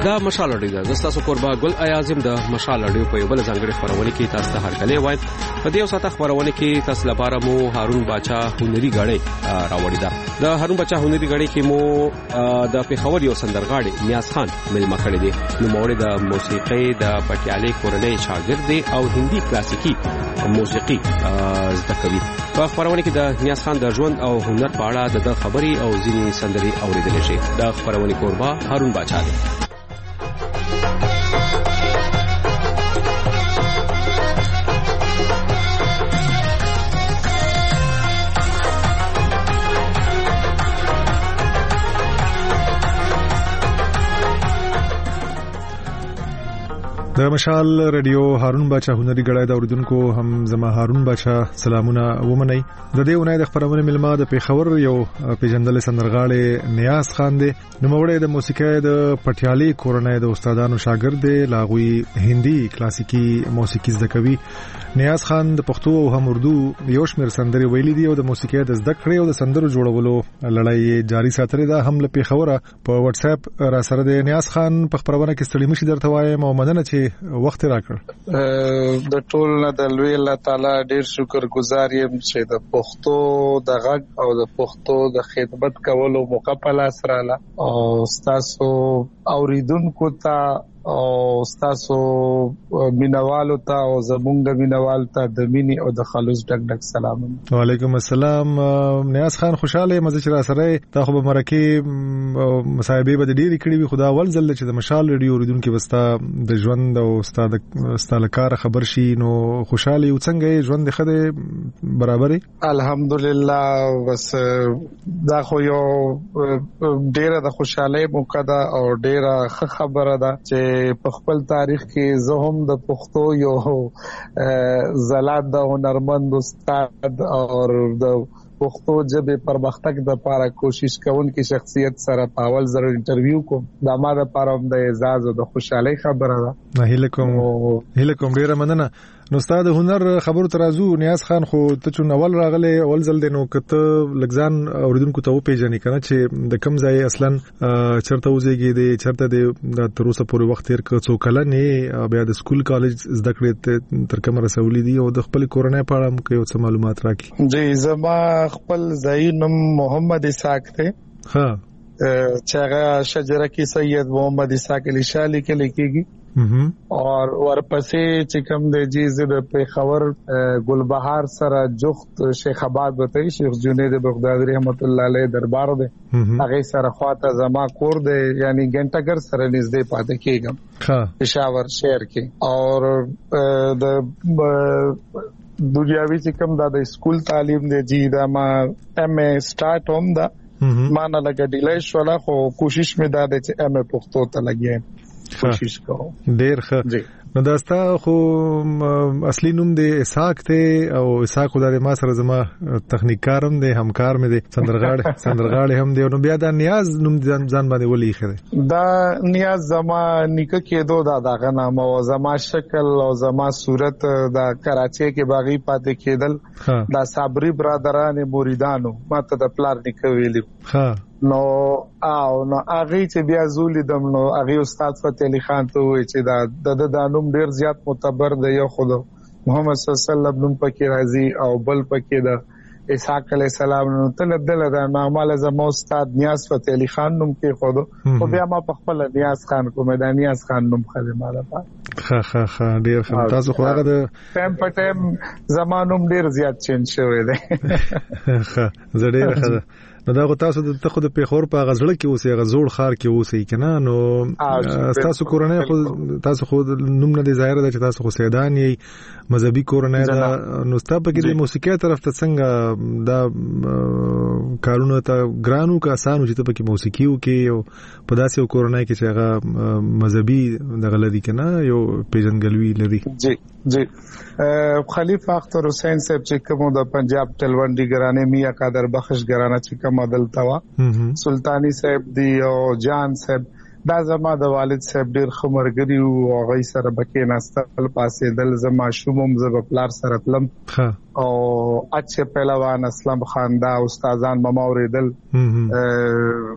دا مشال اړیدا د تاسو قربا ګل اعظم د مشال اړیو په یو بل ځانګړي خبرونه کې تاسو ته هرکلی وایم. په دې وساته خبرونه کې تاسو لپاره مو هارون باچا هنري غاړي راوړی دا د هارون باچا هنري غاړي کې مو د پیښور یو سندرغاړي نیاز خان ملما کړی دی. نو موري د موسیقي د پټیالي کورنۍ شاګرد دی او هندي کلاسیکي موسیقي زده کوي. په خبرونه کې د نیاز خان د ژوند او هنر په اړه د خبري او ځینې سندري اوریدل شي. د خبرونه قربا هارون باچا دی. د مشال رادیو هارون باچا هنري غړای د اوریدونکو هم زما هارون باچا سلامونه ومني. د دې ونای د خبرونه ملما د پیښور یو پیجندل سندرغاړي نیاز خان دی. نو موړې د موسیقي د پټیالي کورنۍ د استادانو شاګرد دی. لاغوي هندي کلاسیکي موسیقي زده کوي. نیاز خان د پښتو او هم اردو یو شمېر سندري ویلي دي او د موسیقي د زده کړې او د سندرو جوړولو لړۍ جاري ساتلې ده. هم له پیښوره په واتس اپ را سره د نیاز خان په خبرونه کې ستړي مشي درته وایم او مننه چې وخت راکړ. د ټول نه د لوی الله تعالی ډیر شکر گزار یم چې د پښتو د غږ او د پښتو د خدمت کولو موقع په لاس رااله او تاسو اوریدونکو ته او تاسو مینوالو ته او زمونږ مینوال ته د مینی او د خلوص ډک ډک سلام. وعلیکم السلام. نیاز خان خوشاله مزه چې را سره تا خو به مرکه مصاحبه به ډیری کړي وي. خدا ول زل چې د مشال ریډیو اوریدونکو وستا د ژوند او استاد کار خبر شي نو خوشاله یو څنګه ژوند خده برابرې الحمدلله. بس دا خو یو ډیره د خوشاله موقع ده او ډیره خبره ده چې په خپل تاریخ کې زه هم د پښتو یو زلات د هنرمند استاد او د پښتو ژبې پرمختګ د لپاره کوشش کوونکی شخصیت سره په اول ځل انټرویو کوم. دا ما د لپاره د اعزاز او د خوشحالي خبره ده. هیله کوم ډیره مننه. نو استاد هنر خبرو ترازو نیاز خان خو ته چون اول راغله اول ځل دینو کته لګزان اوریدونکو ته و پیژنې کنه چې د کم ځای اصلا چرته وځيږي د چرته د تر اوسه پورې وخت تیر ک څو کله نه بیا د سکول کالج زده کړې تر کوم رسولې دي او د خپل کورنۍ په اړه مو څه معلومات راکړي. جی زما خپل ځای نوم محمد اسحاق ته ها چې هغه شجره کې سید محمد اسحاق علی شاه لیکيږي اور ورپسې چې کوم د جیز د پیښور ګلبهار سره جخت شیخ آباد وته شیخ جنید بغدادي رحمت الله علیه دربار ده. هغه سره خواته زما کور ده یعنی ګنټګر سره نږدې پاتې کېږم پېښور شهر کې. اور د دنیاوی چې کوم د سکول تعلیم دی جی دا ما ایم ای سٹارټ هم دا ما نه لګا ډیلای شولا خو کوشش مې دا چې ایم ای پښتو ته لګیم کوشش کوم. ډیر ښه. نو داستا خو اصلي نوم دی اسحاق ته او اسحاق خدای ما سره زما تخنیکارم دی همکار مې دی سندرغاړي هم دی. نو بیا دا نیاز نوم ځان باندې ولې خره دا نیاز زما نیکه کېدو دا غنامه او زما شکل او زما صورت دا کراچي کې باغی پاتې کېدل دا صابري برادران مریدانو ماته د پلار نیکه ویلی. ها نو هغه چې بیا زولې دم نو هغه استاد فتح علي خان ته وی چې دا د نوم ډیر زیات معتبر دی. یو خود محمد صلی الله علیه وسلم نوم پکې راځي او بل پکې د اسحاق علیه السلام نو تل دل دا معموله زمو استاد نیاز فتح علي خان نوم کې خود او بیا ما په خپل نیاز خان کوم د نیاز خان نوم خدمه ده. ها ډیر ښه. تاسو خو هغه د ټایم په ټایم زمانوم ډیر زیات چینج شوی دی. ښه زه ډیر ښه. نو دا تاسو د تخو د پیښور په غزړه کې اوسې غزوړ خار کې اوسې کنه نو تاسو کورنۍ خو تاسو خو نوم نه دی ظاهر ده چې تاسو خو سیدان یې مذهبي کورنۍ ده. نو تاسو په کې د موسیقي طرف ته څنګه دا کارونه ته ګرانو کا آسانو چې ته په کې موسیقي وکي او په داسې کورنۍ کې چې هغه مذهبي دغه لري کنه یو پیژنګلوي لري. جی خلیفہ اختر حسین صاحب چې کوم د پنجاب تلونډي ګرانه میا قادر بخش ګرانه چې کوم عدل توا سلطانی صاحب دی او جان صاحب دا زما د والد صاحب ډیر خمرګری او غي سره بکې ناستل پاسې دل زما شومم زب پلار سره تلم او اچھے پهلوان اسلام خان دا استادان مما اوریدل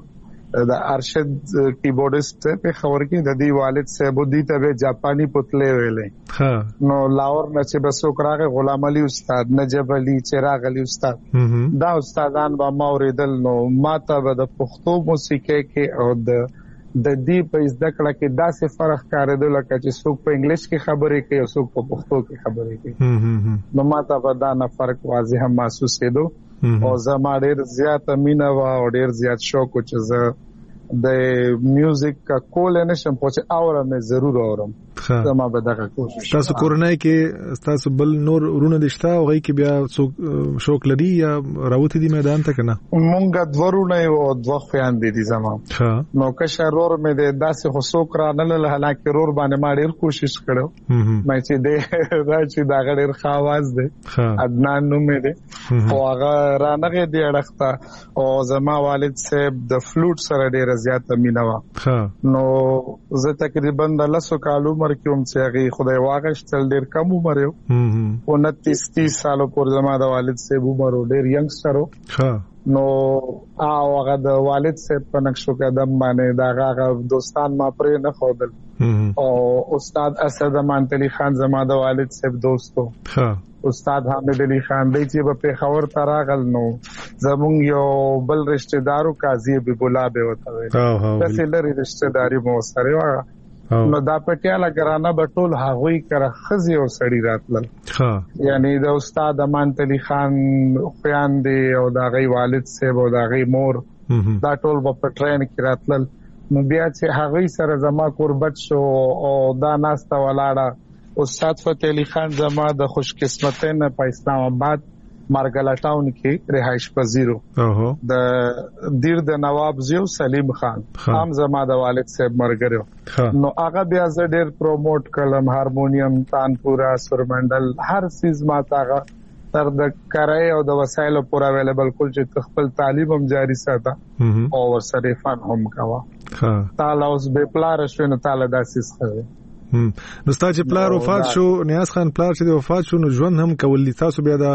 د ارشد کیبورډیست په خبر کې د دې والد صاحب د ته جاپانی پتلې ویلې نو لاور نه چې بس وکړه غلام علي استاد نجیب علي چراغ علي استاد دا استادان با ما اوریدل نو ماته به د پښتو موسیقي کې او د دې په زده کړه کې داسې فرق کاریدل لکه چې څوک په انګلیش کې خبرې کوي او څوک په پښتو کې خبرې کوي نو ماته به دا نه فرق واضح محسوسېدو او زما ډېر زیات مینه او ډېر زیات شوق چې زه د میوزیک کا کول نشم پوهه اورم ضرور اورم زما به دغه کوشش تاسو کورنۍ کې تاسو بل نور ورونه دشته او غي کې بیا شوق لري یا راوته دي میدان ته کنه مونږ دورونه او دوه خويان دي زما نو که شرور مې د داسې خصوص را نه له حالکه رور باندې ما ډېر کوشش کړو مې چې د راځي دا ډېر خواز دي عدنان نو مې دي او هغه رانغه دی اړخته او زما والد صاحب د فلوټ سره ډېر زیات مینه وا نو زه تقریبا د لاسو کالو کوم چې هغه خدای واغشتل ډیر کم عمر یو 29-30 سالو پورې زما د والد صاحب عمر ډیر ینګسترو نو هغه د والد صاحب په نقشو قدم باندې دا هغه دوستان ما پرې نه خودل او استاد اسد امان علي خان زما د والد صاحب دوستو استاد حامد علي خان دی چې په خبر تراغل نو زمونږ یو بل رشتہ دارو قاضي بيبولا به وته وي تاسو لري رشتہ داري مو سره وا نو دا پټیاله ګرانه بټول هغوی کړه خزي او سړی راتل یعنی د استاد امان علي خان خویان دی او دا غي والد صاحب او دا غي مور دا ټول په ټرین کې راتل نو بیا چې هغوی سره زما قربت شو او دا ناسته ولاړه استاد فتح علي خان زما د خوش قسمتۍ نه په اسلام آباد مارګلا ټاون کې رهائش پذیرو د دیر د نواب زیو سلیم خان هم زما د والد صاحب مرګرو نو هغه بیا زه ډېر پروموټ کړم هارمونیم تانپورا سورمنډل هر سیز ما تاغه تر د کرای او د وسایلو پورا اویلیبل کول چې خپل تعلیم هم جاری ساته او ورسره فن هم کاوه تعالی اوس به پلار شو نو تعالی داسې ښه نو ستاسو پلار وفات شو نیاز خان پلار چې وفات شو نو ژوند هم کول تاسو بیا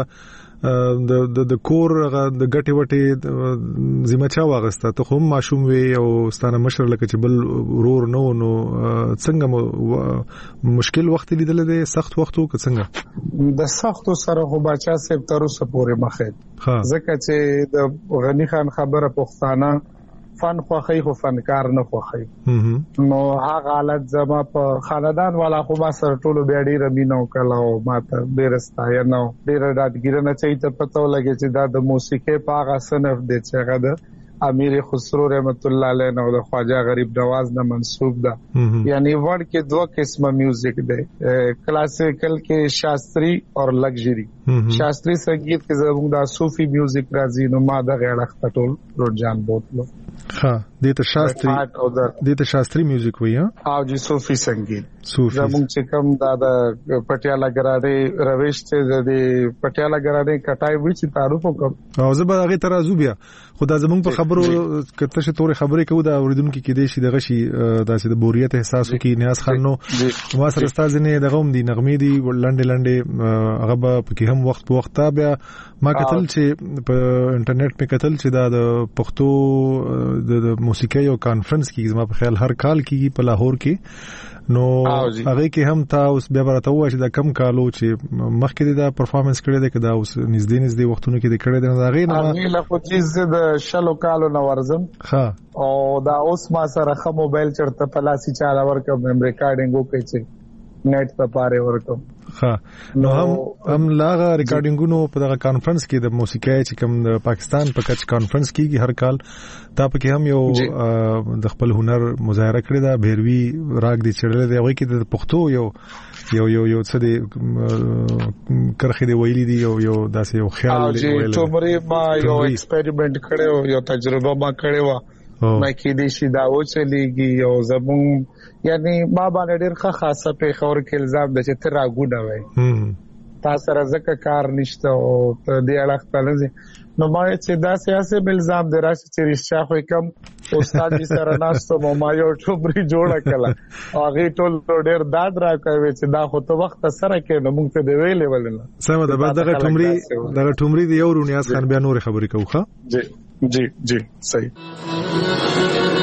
د کور د ګټي وټي ذمہ چا واغسته ته هم ماشوم وي او ستانه مشر لکه چې بل ورور نو څنګه مشکل وخت لیدل دي سخت وختو که څنګه د سختو سره خو بچا سپ تر اوسه پورې مخه ځکه چې د غنی خان خبره پښتانه فن خوخی خو فنکار نه خوخی نو هغه حالت زما په خاندان والا خو ما سره ټولو بیا ډیر مینو کله او ماته بیرستا یا نو ډیر راټګیرنه چې ته پته ولګي چې دا د موسیقي په هغه صنف دی چې هغه د امیر خسرو رحمت الله علیه نو د خواجہ غریب نواز نه منسوب ده یعنی ورډ کې دوه قسمه میوزیک دی کلاسیکل کې شاستری او لگژری شاستری संगीत کې زموږ د صوفي میوزیک راځي نو ما د غړخ پټول روجان بوتلو دته شاستری میوزیک وایي او جی صوفي संगीत زموږ چې کوم د پټیالا ګراډي رويش ته د پټیالا ګراډي کټای وی چې تعارف وکم او زه به هغه ترازو بیا خدای زموږ په خبرو کته چې تورې خبرې کوو دا اوریدونکو کې دي چې دغه شي داسې د بوریت احساسو کې نیاز خان نو ما سره استاد نه دغه هم دي نغمې دي لنډه هغه په کې هم وخت په وخت بیا ما کتل چې په انټرنیټ په کتل چې دا د پښتو د موسیقي او کانفرنس کې زما په خیال هر کال کېږي په لاهور کې نو هغه کې هم تاسو بیا برته وای چې دا کم کالو چې مخکې دا پرفارمنس کړی دی کدا اوس نږدې وختونو کې د کړی دی دا غي نه لا خو چې د شلو کالو نو ورزم او دا اوس ما سره خه موبایل چرته پلاسي چاله ورکم ریکارډینګ وکړي چې نیټ ته پاره ورکم نو هم لاغه ریکارډینګونو په دغه کانفرنس کې د موسیقي چې کوم د پاکستان په کچ کانفرنس کېږي هر کال تا په کې هم یو د خپل هنر مظاهره کړی دا بهروي راګ دی چړل دی هغه کې د پښتو یو څه دی کرخې دی ویلي دی یو داسې یو خیال ویل ټومري ما یو ایکسپریمنت کړو یو تجربه ما کړو مې کې دې شي دا و چلیږي او زمون یعنی ما باندې ډېر خاصه په خور کې الزام د چې تر راګونه وای تاسو سره ځکه کار نشته او دې اړه خپلځي نو ما چې دا سیاسي الزام دراسه چې رښتیا خو کوم استاد دې سره ناستو ما یو ټوبري جوړه کړه هغه ټول ډېر داد راکوي چې دا خو ته وخت سره کې نو موږ ته دی ویلې ولنه سمه ده بعد دغه ټومري دی یو رونیاز خان بیا نور خبرې کوخه جی صحیح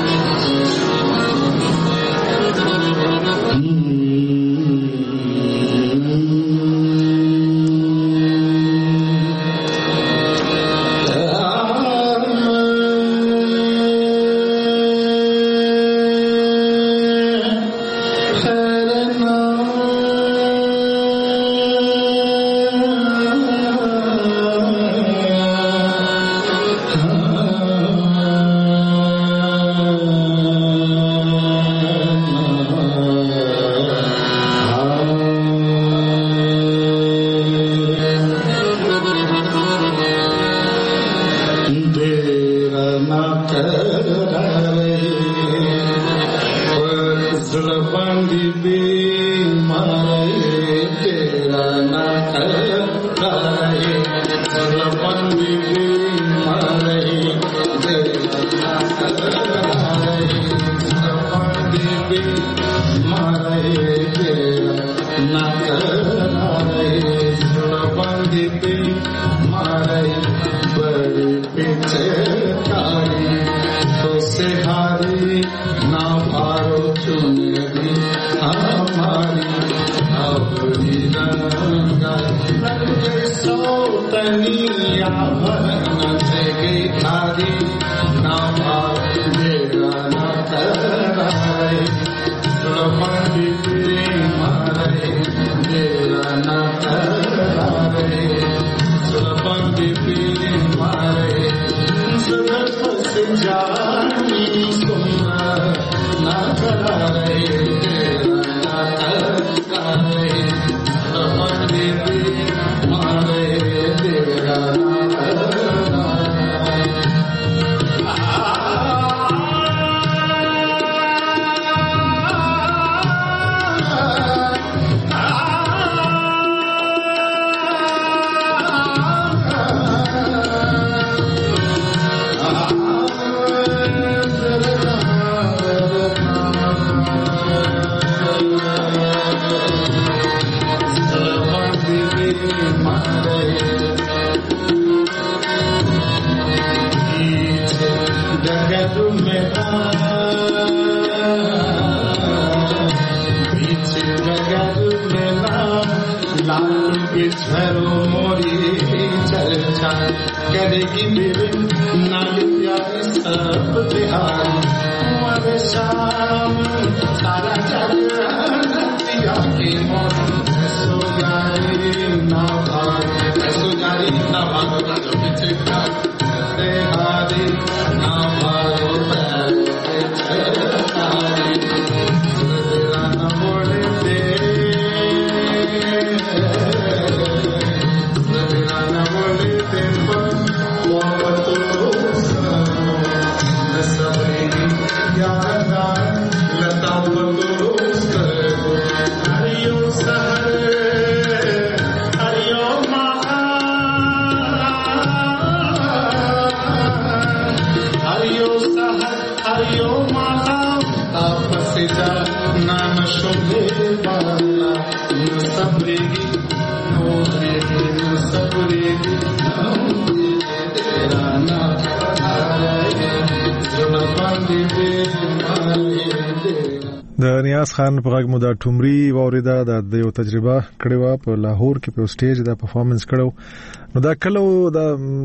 د نیاز خان په غږ مو دا ټومري واوریدا د یو تجربه کړې و په لاهور کې په سټیج دا پرفارمنس کړو نو دا کله دا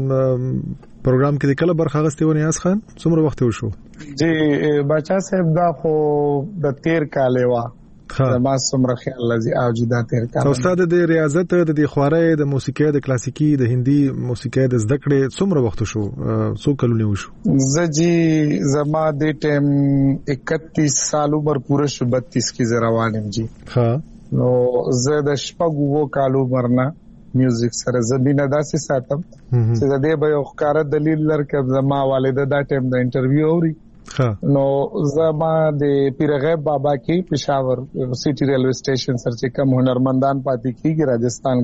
پروګرام کې کله برخه غستې و نیاز خان څومره وخت وشو جی بچا صاحب دا خو د 13 کاله وا ما څومره خیال لذي او جدا 13 کاله استاد د ریاضت د خوارې د موسیقۍ د کلاسیکی د هندي موسیقۍ د زده کړې څومره وخت شو څو کلونه وشو زجی زما د ټیم 31 سال عمر پوره شو 32 کې روانم جی ها نو زه د شپږو کالو مرنه میوزیک سره زمينه داسې ساتم چې د دې به یو ښکار دلیل لرکه زما والده دا ټیم د انټرویو اوري نو زما د پیرغیب بابا کې پېښور سټي ریلوي سټیشن سره چې کوم هنرمندان پاتې کیږي راجستان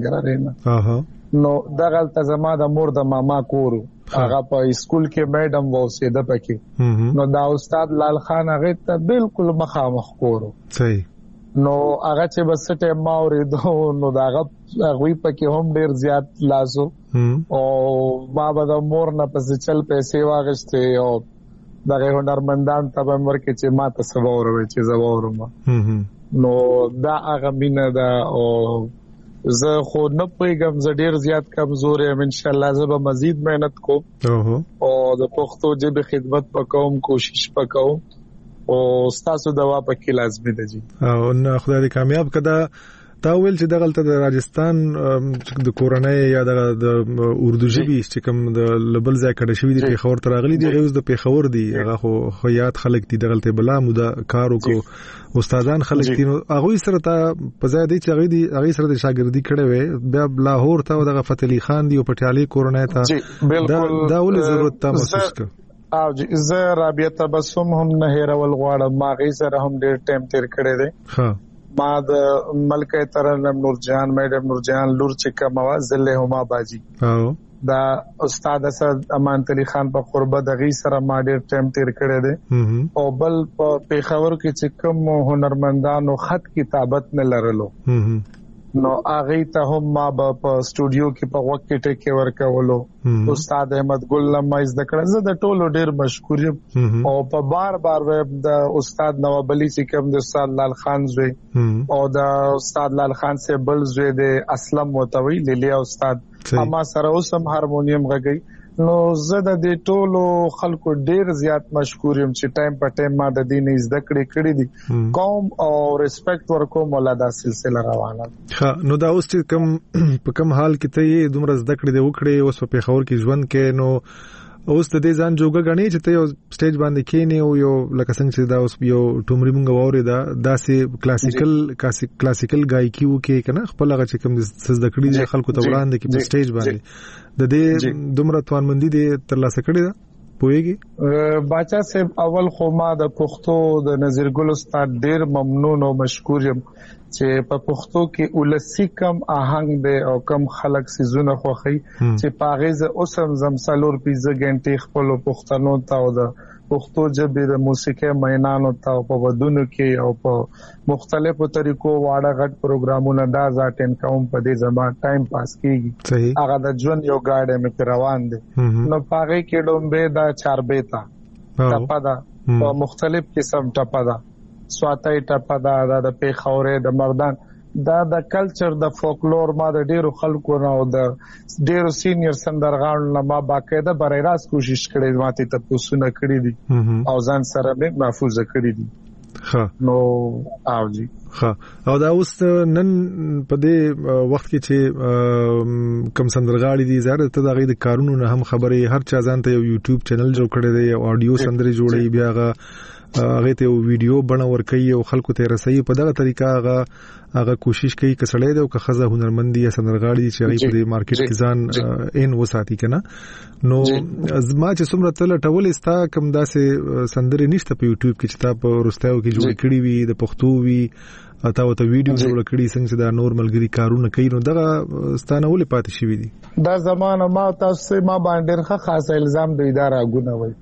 ګرځي نو دغه تل زما د مور د ماما کور هغه په اسکول کې میډم ووسیده پکې نو دا استاد لال خان هغه ته بالکل مخامخ کورو صحیح نو هغه چې بس ټیم ما ورېدو نو داغه غوي پکې هم ډیر زیات لاسو او بابا د مور نه پس چل پیسې واغشته او دغه هنرمندان ته ورکه چې ما ته سبا وروي چې زبا ورما نو دا هغه مینه دا او زه خو نه پېګم ز ډیر زیات کمزور یم ان شاء الله زه به مزید مهنت کوم او د پښتو ژبې خدمت وکوم کوشش وکوم او ستاسو دوا پکې لازمي ده جی او نه خدای دې کامیاب کړه تا ویل چې دغلته د راجستان د کورنۍ یا د اردو ژبې چې کوم د لبل ځای کډه شوی دی پیښور ته راغلي دی اوس د پیښور دی هغه خو یاد خلک دي دغلته بلا مودا کارو کو استادان خلک دي هغه سره ته په ځای دی چې هغه سره د شاګردي کړي وي بیا لاهور ته دغه فتح علي خان دی او پټیالي کورنۍ ته دا ول ضرورت ته محسوس کړ او زه رابطه بسوم هم نه هیرول غواړم ما غي سره هم ډېر ټایم تیر کړی دی ها ما د ملکه ترنم نورجهان میډم نورجهان لور چې کومه زله هما باجی دا استاد اسد امان علي خان په قربت دغه سره ما ډېر ټایم تیر کړی دی او بل په پیښور کې چې کوم هنرمندانو خط کتابت نه لرلو نو هغه ته هم ما په سټوډیو کې په وخت کې ټیک ورکولو استاد احمد ګل نمایز د کړه زه د ټولو ډیر مشکور یم او په بار د استاد نواب علي چې کوم د استاد لال خان زوی او د استاد لال خان سے بل زوی د اسلم وتوي ليلیا استاد اما سره اوسم هارمونیم غږی نو زه د دې ټولو خلکو ډیر زیات مشکور یم چې ټایم په ټایم ما د دې نه زده کړې دي قوم او ریسپیکټ ورکوم ولادا سلسله روانه ها نو دا اوس چې په کوم حال کې ته دومره زده کړې دی وکړې اوس په پیښور کې ژوند کې نو اوس د دې ځان جوګه غني چې ته یو سټیج باندې کېنی او یو لکه څنګه چې دا اوس یو ټومري مونږ ووري دا داسې کلاسیکل غایکی وکي کنه خپل هغه چې کوم زده کړې دي خلکو ته وړاندې کې په سټیج باندې د دې دومره توانمندي دي تر لاسه کړی دا پوهیږي باچا صاحب اول خو ما د پښتو د نظیر ګل استاد ډیر ممنون او مشکور یم چې په پښتو کې ولسی کم آهنګ دی او کم خلک سيزونه خوخي چې پاغیز اوسم زمسلور پیزه غنټي خپل پښتنو ته او د پښتو ژبې د موسیقي مینانو ته په ودونو کې او په مختلفو طریقو واړه غټ پروګرامونه دا ځاتن کوم په دې زمان ټایم پاس کیږي هغه د ژوند یو گاډه مې روان دي نو پاغه کې ډومبه دا چاربېتا ټپدا په مختلف قسم ټپدا سواتای ټپدا د پیښورې د مردان دا د کلچر د فولکلور ما د ډیرو خلکو نه او د ډیرو سینیئر سندرغاړو نه ما باقاعده برای راست کوشش کړې ماته ته پوسونه کړې دي او ځان سره به محفوظ کړې دي ها نو اوجی ها او دا اوس نن په دې وخت کې چې کم سندرغاړي دي زړه ته د غي د کارونو نه هم خبرې هر چا ځان ته یو یوټیوب چینل جوړ کړی دی او اډیو سندري جوړي بیا هغه ته ویډیو بنور کوي او خلکو ته رسي په دغه طریقه هغه کوشش کوي کسړې دی او که خزه هنرمندي یا سندرغاړي چې هغه په مارکیټ کې ځان ان وساتي کنه نو ازما چې څومره تل ټول استا کم داسې سندري نشته په یوټیوب کې چې تا په روستاو کې جوړ کړی وي د پښتو وي اته وته ویډیو جوړ کړی څنګه چې دا نورمال ګری کارونه کوي نو دغه ستانه ولې پاتې شي دي دا زمانه ما تاسو ما باندې خاص الزام د اداره غونوي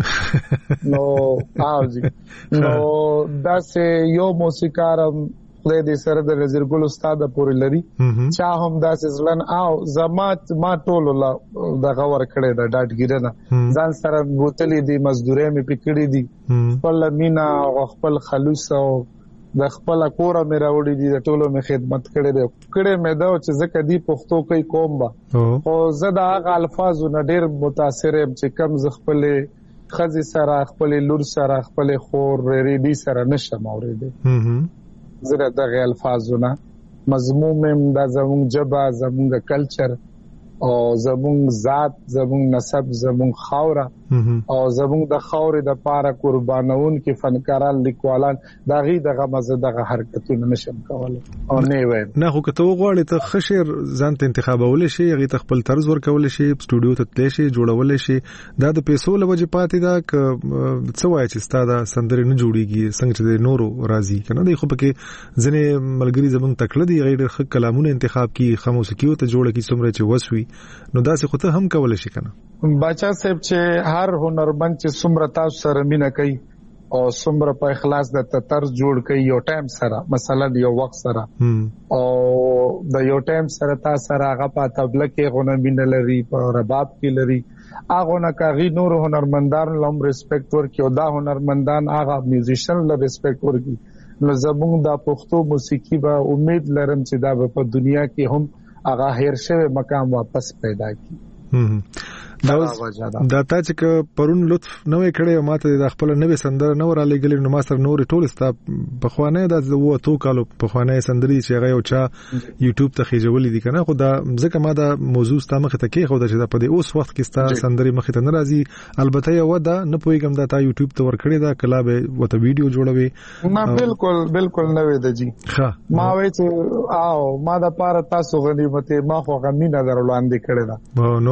نو اوجی نو دا سه یو موسیقار خدای دې سره د نظیر ګل استاد پورې لري چا هم دا سزلن او زمات ما ټول الله د غور کړي د ډاټګیرنه ځان سره بوتلې دي مزدوري مې پکړې دي خپل مینا او خپل خلوص او د خپل کور مې راوړې دي د ټولو مې خدمت کړې ده کړې مې دا چې زکه دی پښتو کوي کوم با او زدا هغه الفاظ نه ډېر متاثر یم چې کم ز خپل خزي سره خپل لور سره خپل خور ریډي سره نشم اورېده زره دغه الفاظونه مضمون د زموږ جبا زموږ کلچر او زموږ ذات زموږ نسب زموږ خاوره او زموږ د خاورې د پاره قربانون کې فنکاران لیکوالان دغه دغه مزه دغه حرکتونه نشم کولای او نه وای نه خو کته وغواړي ته خشر ځان ته انتخابول شي هغه تخپل طرز ورکول شي سټوډیو ته تل شي جوړول شي دا د پیسو لوجه پاتې دا څه وای چې ستاده سندري نه جوړيږي څنګه چې نورو راضي کنه دی خو پکې ځنه ملګری زمون تکړه دی غیر خ کلامونه انتخاب کی خاموسکیو ته جوړه کی څومره چې وسوي نو دا څه خو ته هم کول شي کنه بچا صاحب چې هر هنرمند چې څومره تاسو سره مینه کوي او څومره په اخلاص د طرز جوړ کوي یو ټایم سره مثلا یو وخت سره او د یو ټایم سره تاسو سره هغه په تبله کې غونه مینه لري په رباب کې لري هغه نه کوي نور هنرمندان لوم ریسپیکټ ورکي او دا هنرمندان هغه میوزیشن له ریسپیکټ ورکي نو زموږ د پښتو موسیقي به امید لرم چې دا په دنیا کې هم هغه هیر شوی مقام واپس پیدا کړي دا تا چې پرون لطف نوې کړې ماته د خپل نوې سندره نو را لګلې نو ما سره نور ټول ستا په خوانه د وو کالو په خوانه سندري چې هغه یو چا یوټیوب ته خېجولې دي کنه خو دا ځکه ما دا موضوع ستا مخ ته کې خو دا چې په دې اوس وخت کې ستا سندري مخ ته ناراضي البته یو دا نه پويګم دا تا یوټیوب ته ور کړې دا کلاب وته ویډیو جوړوي ما بالکل نوې ده جی ما وای چې او ما دا پاره تاسو غنیمت ما خو غمینه در وړاندې کړې ده نو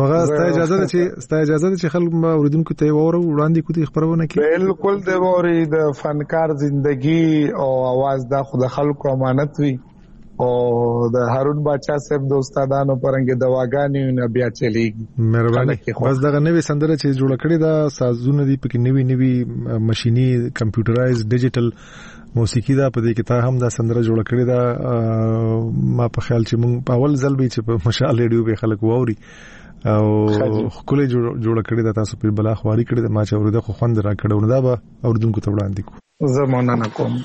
هغه ستا اجازه ده چې خلک اوریدونکو ته وړاندې کوي خبرونه کوي. بالکل د ووري د فنکار ژوندۍ او आवाज د خود خلکو امانت وي او د هارون باچا صاحب د استادانو پرنګ دواګانې نه بیا چلیږي. مهرباني. بس دغه نوې سندره چې جوړ کړې دا سازونه دي پکې نوي ماشيني کمپیوټرایز ډیجیټل موسیقي دا په دې کې تا هم دا سندره جوړ کړې دا ما په خیال چې مونږ په اول ځل به چې په مشال ریډیو به خلک ووري او خپل جوړ کړی دا تاسو په بلا خواري کړی دا ما چې ورته خو خوند را کړو دا به اوردونکو ته وړاندې کو. زمونه نه کوم.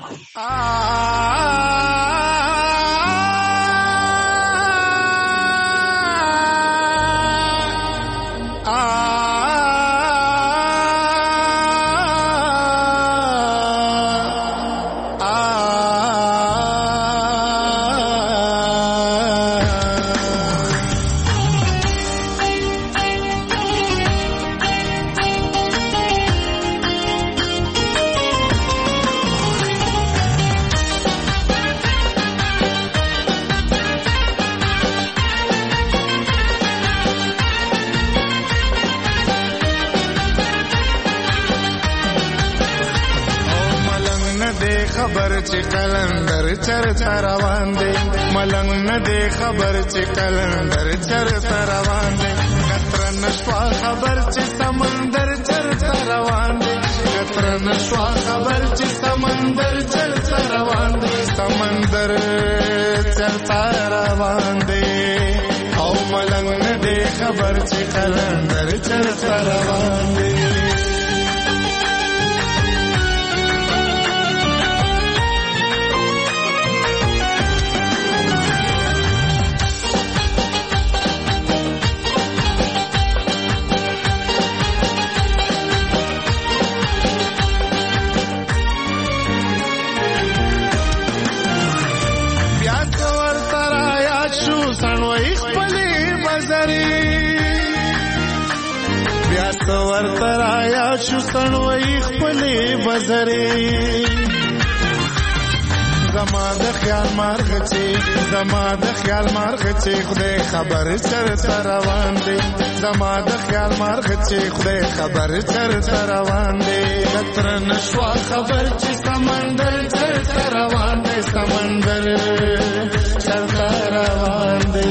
خبر چې کلندر چرته روان دی ملنګ نه دی خبر چې کلندر چرته روان دی کتر نشوا خبر چې سمندر چرته روان دی کتر نشوا خبر چې سمندر چرته روان دی سمندر چرته روان دی او ملنګ نه دی خبر چې کلندر چرته روان دی. ورتر آیا شو سنوي خپلې بزرې زما د خیال مارغ چې خدای خبر چرته روان دی زما د خیال مارغ چې خدای خبر چرته روان دی کتر نشوا خبر چې سمندر چرته روان دی سمندر چرته روان دی.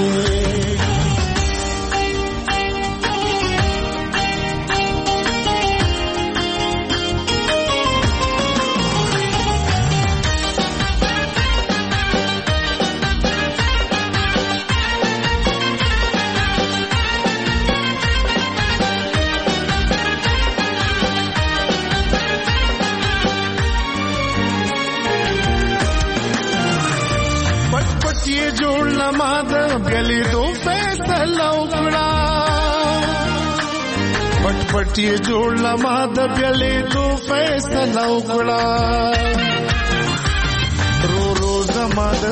جوړ لما د بلی دو فیصله وکړه پټ پټ یې جوړ لما د بلی دو فیصله وکړه رو زما د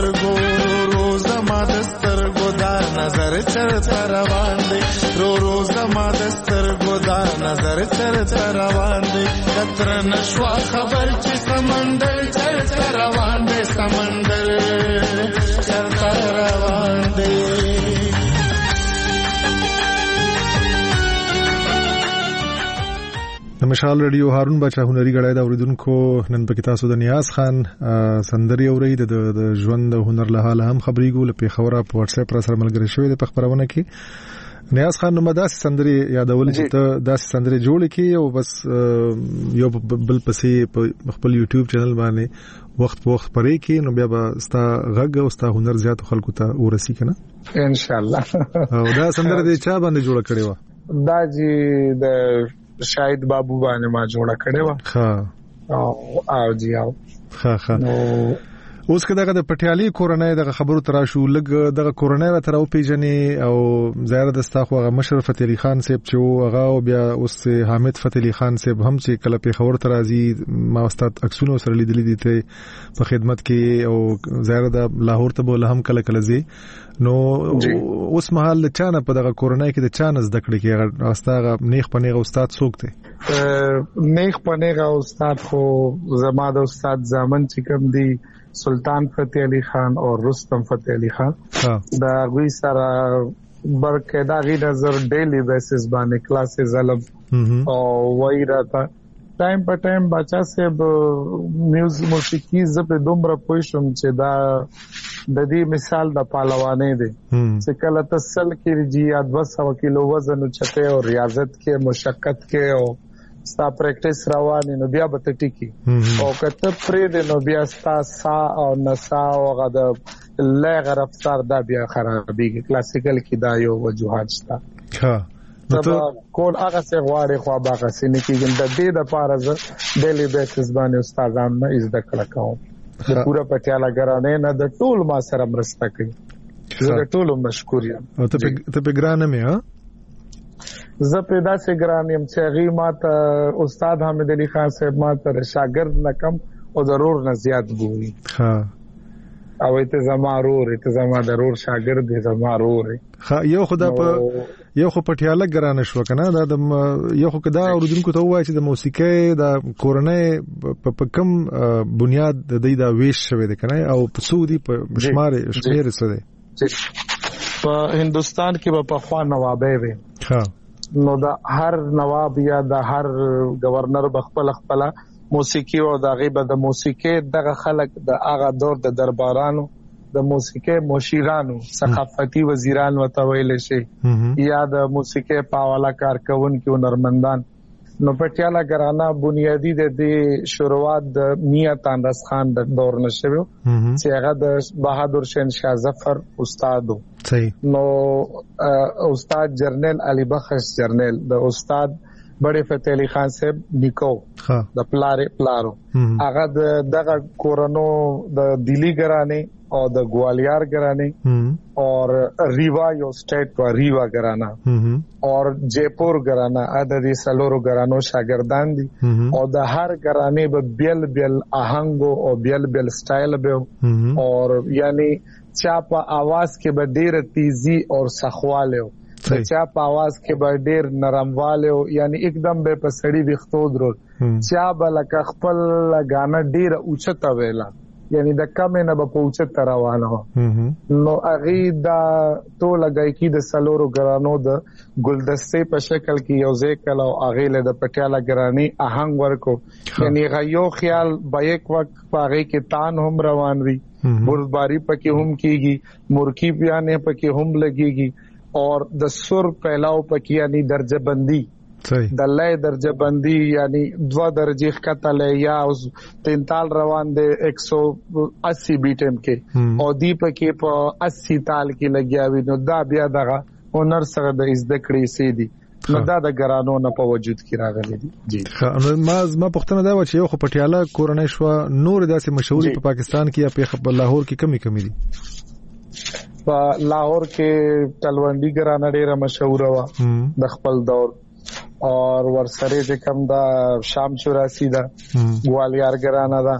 سترګو دا نظر چرته روان دی رو زما د سترګو دا نظر چرته روان دی کتر نشوا خبر چې سمندر چرته روان دی سمندر چرته روان دی. مشال ریډیو هارون باچا هنري غړای دا اوریدونکو نن پکې تاسو د نیاز خان سندري اوري د ژوند د هنر له حاله هم خبري ګول په خبره په واتس اپ را سره ملګری شوی د خبرونه کې نیاز خان نو مداس سندري یادول چې ته داس سندري جوړ کی او بس یو بل پسې خپل یوټیوب چینل باندې وخت په وخت پرې کې نو بیا به ستا غږ او ستا هنر زیات خلکو ته ورسي کنه ان شاء الله. او دا سندره دې چا باندې جوړ کړې و؟ دا جی د شاهد بابو باندې ما جوړ کړې و. ها او جی او ها اوس کدا د پټیالي کورنۍ د خبرو تراشو لګ د کورنۍ را تر او پیجنې او زیاره د استاخو غ مشرف فتح علي خان صاحب چې هغه بیا اوس حامد فتح علي خان صاحب هم چې کله په خبر ترازي ما استاد اکسونو سره لیدلې دي ته په خدمت کې او زیاره د لاهور ته بوله هم کله کله زی نو اوس مهال چانه په دغه کورنۍ کې د چانه زده کړې کې استاغه نیخ پنیغه استاد څوک دی؟ نیخ پنیغه استاد خو زما د استاد زامن چې کوم دی سلطان فتح علي خان او رستم فتح علي خان دا غوي سره برقاعده غي نظر ډیلی بیسس باندې کلاسز علم او وای راته ټایم په ټایم بچا صاحب میوزیک موسیقي زپه دومره پوښوم چې دا د دې مثال د پهلوانې دی چې کله تسل کې جی 200 کیلو وزن چته او ریاضت کې مشقت کې او ستا پریکټیس روانه نو بیا به ټیکی او کته پرې د نو بیا ستا سا او نسا او غد لغه رفتار دا بیا خرابېږي کلاسیکل کې دا یو وجوهات شته ها نو کول هغه څه غواړي خو هغه څه نه کېږي د دې د پاره ز ډیلی بیسس باندې استادان نه از د کړه کوم د پورا پټیالا ګرانه نه د ټول ما سره مرسته کوي زه ټول مشکور یم او ته په ګرانه مې ها زه پیدا سه ګران یم چې غي ماته استاد حامد علي خان صاحب ماته شاګرد نه کم او ضرور نه زیات ګوري ها او ته زمارور ته زما ضرور شاګرد دې زمارور ها یو خدا په یو خو پټیاله ګرانه شو کنه دا د یو خو کدا اوردونکو ته وایي چې د موسیقۍ د کورنۍ په کم بنیاد د دې دا ویش شوی دی کنه او په سعودي په شمار څه دی په هندستان کې په خوا نوابې وي ها نو دا هر نواب یا د هر گورنر بخپل موسیقي او د غیبه د موسیقي دغه خلک د هغه دور د دربارانو د موسیقي مشیرانو ثقافتي وزیران وتویل شي یا د موسیقي پاواله کارکون کې هنرمندان نو پټیالا ګرانه بنیادی د دې شروعات د میاں تانرس خان د دور نشو چې هغه د بہادر شاه شاه ظفر استادو صحیح نو استاد جرنیل علي بخش جرنیل د استاد بڑے فتح علی خان صاحب نیکو د پلارو هغه دغه کورونو د دلی ګرانه او د ګوالیار ګرانه او ریوا یو سټیټ په ریوا ګرانه او جیپور ګرانه ا د دې سلورو ګرانو شاګردان دي او د هر ګرانه به بیل بیل آهنګ او بیل بیل سټایل به او یعنی چا په आवाज کې به ډیر تیزی او سخواله چا په आवाज کې به ډیر نرمواله یعنی एकदम به په سړی وختو درول چا بلک خپل غانا ډیر اوچته ویلا یعنی د کم نه په اوچته روانه نو اغي دا ټول گایکی د سلورو ګرانو د ګلدستې په شکل کې یو ځکل او اغي له د پټیالا ګرانی آهنګ ورکو یعنی غيو خیال به یک وخت پاغي کې تان هم روان وي بردباری پکې هم کیږي مرکی پیانه پکې هم لګيږي اور د سر پهلاو پکې یعنی درجه بندي د لای درجه بندي یعنی 2 درجه ختله یا اوس 3 روان دي 180 بیټم کې او دی پکې په 80 تال کې لګیاوي نو دا بیا دغه هنر سره د زده کړې سي دي نو دا د ګرانو نه په وجود کې راغلي دي جی ما پښتنه دا و چې یو خو پټیالا کورنۍ شو نور داسې مشهوري په پاکستان کې یا په لاهور کې کمی دي په لاهور کې تلوندی ګرانه ډیره مشهور و د خپل دور اور ورسره چې کوم دا شام 84 دا ګوالیار ګرانه دا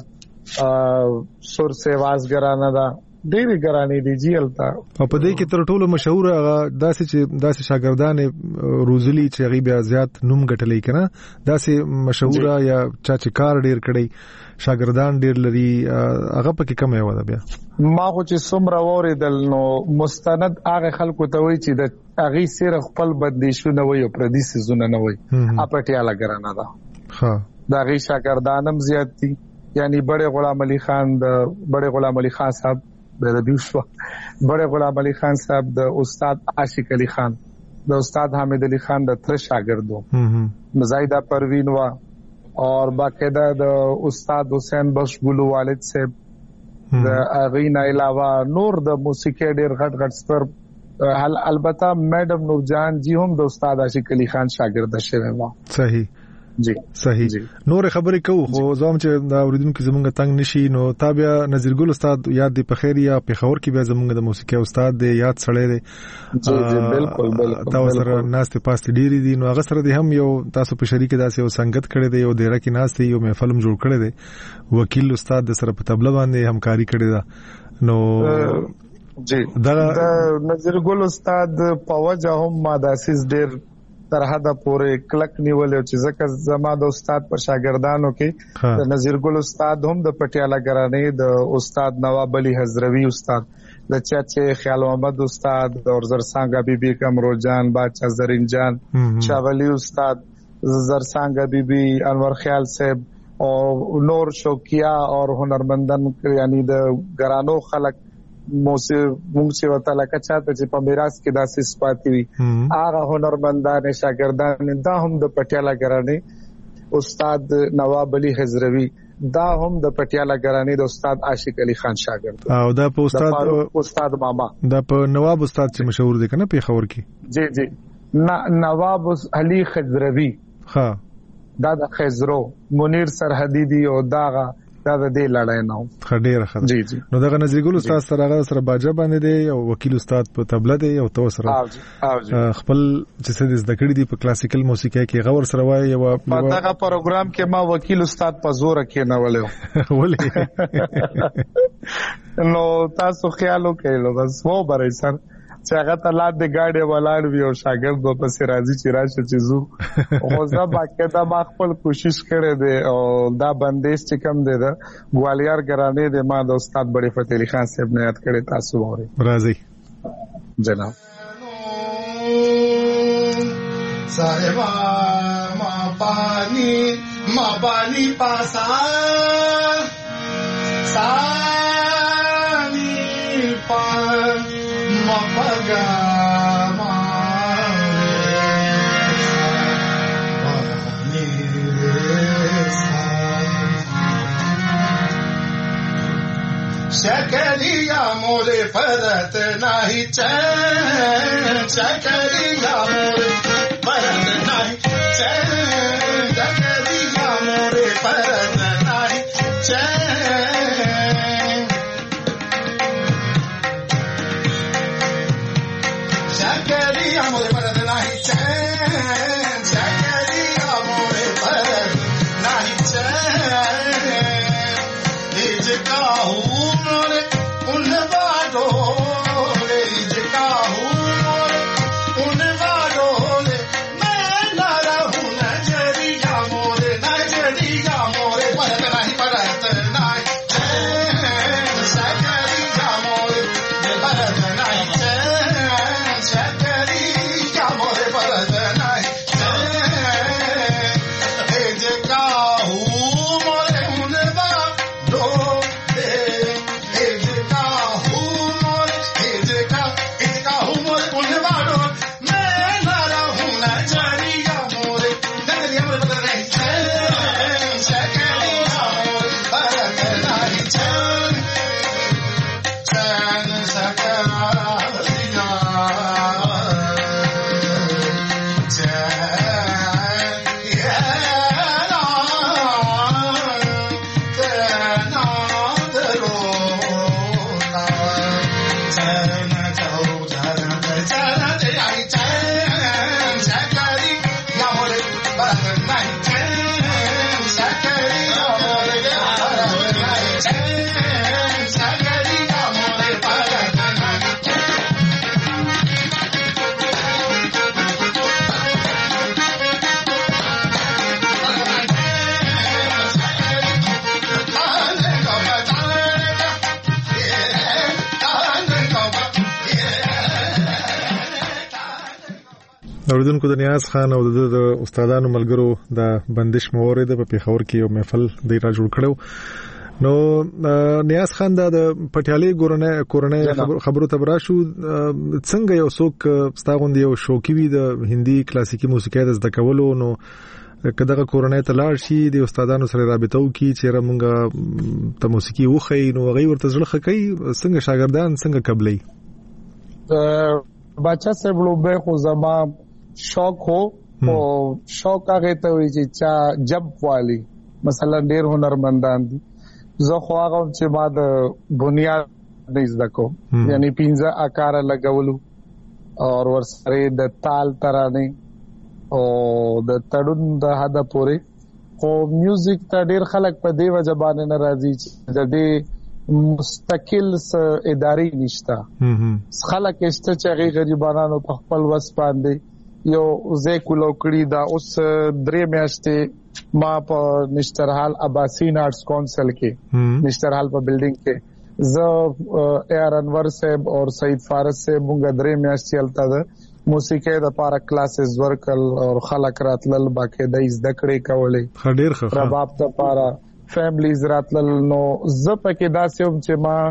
سور سیواز ګرانه دا ډېری ګرانې دي جیلتا په دې کې تر ټولو مشهور هغه داسې شاګردان روزلی چې غي بیا زیات نوم ګټلې کنه داسې مشهور یا چا چې کار ډېر کړی شاګردان ډېر لري هغه پکې کم یو ده بیا ما خو چې سمره وریدل نو مستند هغه خلکو ته وای چې د هغه سره خپل بدلیشونه وي او پردي سيزونه نه وي اپټیالا ګرانه دا ها دا غي شاګردانم زیات دي یعنی بڑے غلام علي خان صاحب د دیوشو بڑے غلام علي خان صاحب د استاد عاشق علي خان د استاد حامد علي خان د تر شاګردو مزایدا پروین وا اور باقاعده د استاد حسین بخش ګلو والد صاحب د اغینا علاوه نور د موسیقي ډیر غټ ستر البته میډم نورجان جی هم د استاد عاشق علي خان شاګرد شوه ما صحیح جی صحیح نور خبرې کوو خو زوم چې دا اوریدونکو زمونږ تنگ نشي نو تابع نذیر ګل استاد یاد دی په خیر یا په خبر کې بیا زمونږ د موسیقي استاد دی یاد سړی دی جی بالکل تاسو سره ناست پاست ډیری دي نو هغه سره دی هم یو تاسو په شریک داسې یو سنگت کړی دی یو ډیره کې ناست یو محفل جوړ کړی دی وکیل استاد د سره په تبله باندې همکاري کړی دا نو جی دا نذیر ګل استاد په وجه هم ما داسې ډیر تر حدا پورې کلک نیولې چې ځکه زما د استاد پر شاګردانو کې د نذیر ګل استاد هم د پټیالا ګرانې د استاد نواب علي حضروي استاد د چاچه خیال محمد استاد اور زرسانگا بی بی کمرو جان باچا زرین جان شاولی استاد زرسانگا بی بی انور خیال صاحب اور نور شوقیا اور هنرمندان یعنی د ګرانو خلک موږ چې وته لکه چاته چې په میراث کې داسې سپاتې وي هغه هنرمندان شاګردان دا هم د پټیالا ګرانی استاد نواب علي حزروی دا هم د پټیالا ګرانی د استاد عاشق علي خان شاګرد او دا په استاد ماما دا په نواب استاد چې مشهور دي کنه پیښور کې جی نواب علي حزروی ها دا د خزرو منیر سرحدی دی او داغه دا د دې لړای نه خډیر خد جی نو دغه نظری ګل استاد سره باجا باندې دی او وکیل استاد په تبله دی او تو سره خپل چې څه د ذکر دی په کلاسیکل موسیقي کې غور سره وای او په دغه پروګرام کې ما وکیل استاد په زور کې نه ولې نو تاسو خیال وکړئ بس وو برای سر چې هغه ته لاد د گاډي ولاړ وی او شاګرد په پسې راځي چې راشه چې زو خو زه باقاعده ما خپل کوشش کړې ده او دا بندیش چې کم ده ګوالیار ګرانې ده ما د استاد بڑی فتح علي خان صاحب نه یاد کړې تاسو وره راځي جناب صاحبہ ما پانی پاسا سانی پان مپگا شکریہ مورے پرت نہیں چین شکریہ مورے پرت نہیں چین شکریہ مورے پرت نہیں چین شکریہ مورے پرت نہیں چین شکریہ مورے پرت نہیں چین اج کا ہوں مورے ان باڈو اج کا ہوں مورے ان باڈو میں نہ رہوں نظریہ مورے پرت نہیں پرت نہیں چین شکریہ مورے پرت نہیں شکریہ مورے پرت نہیں اج کا ہوں مورے ان باڈو اج کا ہوں مورے اج کا ہوں مورے ان باڈو میں نہ رہوں نظریہ مورے پرت نہیں شکریہ مورے پرت نہیں چین اوریدونکو د نیاز خان او د استادانو ملګرو د بندش مورید په پیښور کې یو محفل دی را جوړ کړو نو نیاز خان د پټیالي کورنۍ خبرو ته براشو څنګه یو څوک ستاغوند یو شوقي وي د هندي کلاسیکي موسیقي د زده کولو نو کداغه کورنۍ ته لاړ شي د استادانو سره رابطه وکړي چې رمونګه ته موسیقي وخی نو غي ورته ځل خکې څنګه شاګردان څنګه قبلې بچا صاحب لوبه خو زما شوق هو او شوق هغه ته وی چې چا جب والی مثلا ډیر هنرمندان دي زه خو هغه چې ما د بنیاد نه زده کوم یعنی پینځه آکار لګولو او ورسره د تال ترانه او د تړون د حد پورې خو میوزیک ته ډیر خلک په دی وجبانه ناراضي چې د دې مستقل اداري نشتا خلک است چې غریبانو په خپل وس باندې یو زیکولو کړی دا اوس درې میاشتې ما په نشترحال اباسین آرټس کونسل کې نشترحال په بلډینګ کې ز AR انور صاحب او سعید فارس صاحب موږ درې میاشتې چلتا ده موسیقي د پارا کلاسز ورکل او خلک راتلل باقاعده زده کړې کولې ډېر ښه رباب ته پارا فیملیز راتلل نو زه پکې داسې هم چې ما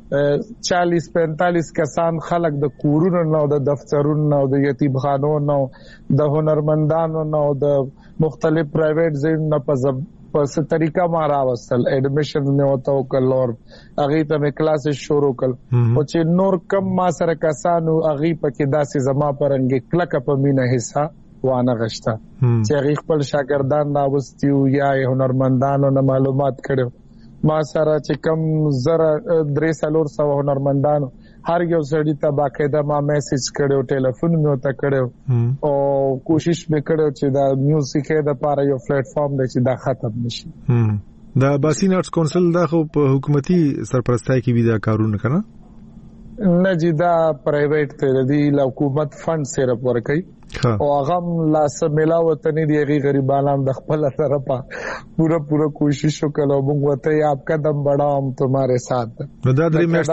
40-45 کسان خلک د کورونو نو د دفترونو نو د یتیم خانو نو د هنرمندانو نو د مختلف پرایویټ ځایونو په څه طریقه ما راوستل اډمیشن مې وته وکړ او هغه ته مې کلاسز شروع کړ او چې نور کم ما سره کسانو هغه پکې داسې زما پرنګ کلک په مینه حصہ وانه غشتا چې هغه خپل شاګردان راوستیو یا هنرمندانو نه معلومات کړو ما سره چې کم زره 300 هنرمندانو هر یو سړی ته باقاعده ما میسج کړو ټلیفون مې وته کړو او کوشش مې کړو چې دا میوزیک د پاره یو پلیټ فارم دی چې دا ختم نشي دا باسین آرټس کونسل دا خو په حکومتي سرپرستۍ کې وی دا کارونه کنه نه جی دا پرایویټ ته دی حکومت فند سره ورکړي او هغه لاس ملاوت نه دی غریبانو د خپل طرفه پورا کوشش وکړو موږ وته آپ قدم بڑھاؤ تمہارے ساتھ دا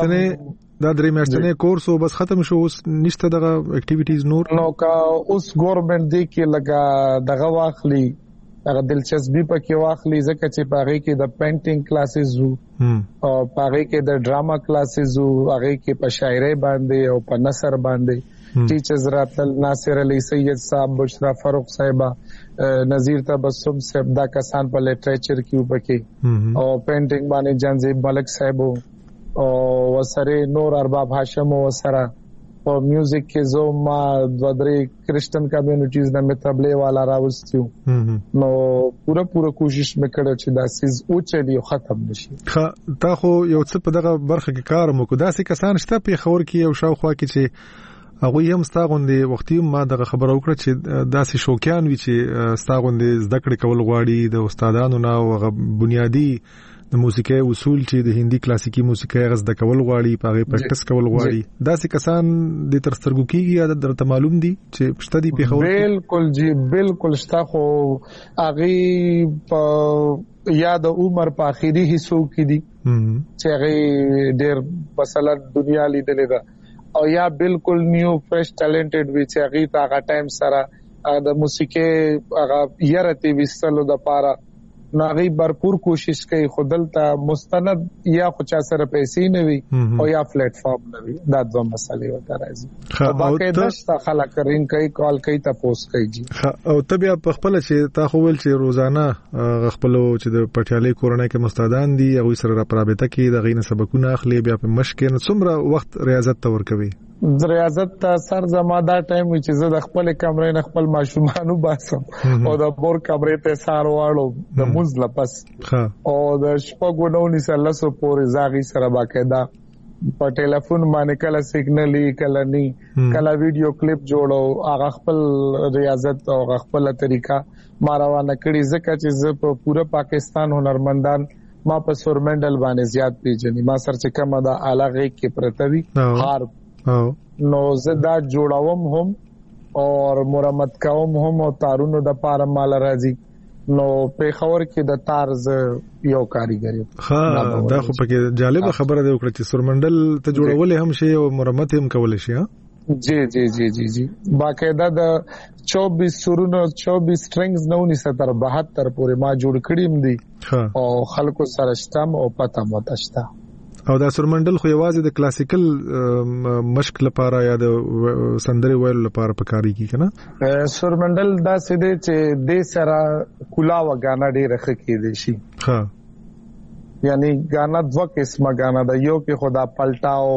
درې میاشتې کورس او بس ختم شو اوس نشته دغه اکټیویټیز نو کا اوس ګورنمنت دی کې لگا دغه واخلي هغه دلچسپي پکې واخلي ځکه چې پاره کې د پینټینګ کلاسز او پاره کې د ډراما کلاسز او هغه کې په شاعري باندې او په نثر باندې ټیچرز راتل ناصر علی سید صاحب بشرا فاروق صاحب نذیر تبسم صاحب دا کسان په لټریچر کې وبکې او پینټینګ باندې جانزیب ملک صاحب او وسره نور ارباب هاشم وسره او میوزیک کې زو ما دوادري کرسچن کمیونټیز نه متبلې والا راوستیو نو پورا کوشش وکړو چې دا سیز او چلی ختم نشي تا خو یو څه په دغه برخه کې کار مو کو داسې کسان شته په خبر کې او شاوخوا کې چې هغه هم ستاغوندې وختي ما دغه خبر اوکړه چې داسې شوکیان وی چې ستاغوندې زده کړې کول غواړي د استادانو نه او بنیادی د موسیقي اصول چې د هندي کلاسیکي موسیقي غزده کول غواړي پاغه پریکټس کول غواړي داسې کسان د ترسترګو کیږي یا درته معلوم دي چې شته دي په خبر بالکل جی بالکل شته خو هغه په یا د عمر په اخیری حصو کې دي چې هغه ډېر مثلا دنیا لیدلې ده او یا بالکل نیو فرش ټالنټډ وی چې هغه تا هغه ټایم سره د موسیقي هغه یارتي وستلو د پاره ناغي برپور کوشش کوي خودلته مستند یا خو چا سره پیسې نه وي او یا پلیټ فارم نه وي دا دوه مسلې وته راځي او باقاعده شته خلک رین کوي کال کوي تاسو کوي جی او تبیا په خپل چې تا خو ول چې روزانه خپل چې د پټیالي کورنۍ کې مستادان دي او سره رابطه کې د غینه سبقونه اخلي بیا په مشق کې څومره وخت ریاضت تور کوي ریاضت ته سر زماده ټایم چې زه د خپل کمرې نه خپل ماشومانو باسم او د بور کمرې ته سار واړو د موز لپس او د شپږو نو نسلسو پورې زاغي سره باقاعده په ټلیفون باندې کله سیګنالي کله ني کله ویډیو کلیپ جوړو هغه خپل ریاضت او خپل طریقہ ماروانه کړی ځکه چې زه په پوره پاکستان هنرمندان ما په سورمنډل باندې زیات پیژني ما سره چې کومه د علاقه کې پرتوي هار نو زدا جوړاوم هم او مرمت کوم هم او تارونو د پاره مال راځي نو په خبر کې د تارز یو کاریګری دا خو پکې جالب خبره ده وکړه چې سورمنډل ته جوړول هم شي او مرمت هم کول شي جی باقاعده د 24 سورونو 24 سټرنګز نو 1972 پورې ما جوړ کړیم دي او خلکو سره شتم او پته متشتا او دا سورمنډل خو یوازې د کلاسیکل مشق لپاره یا د سندري ویل لپاره پکاري کی کنه سورمنډل دا سده چې د سره کلا وغانا ډیره خکې دي شي یعنی غانا دوه قسمه غانا دا یو کې خدا پلټاو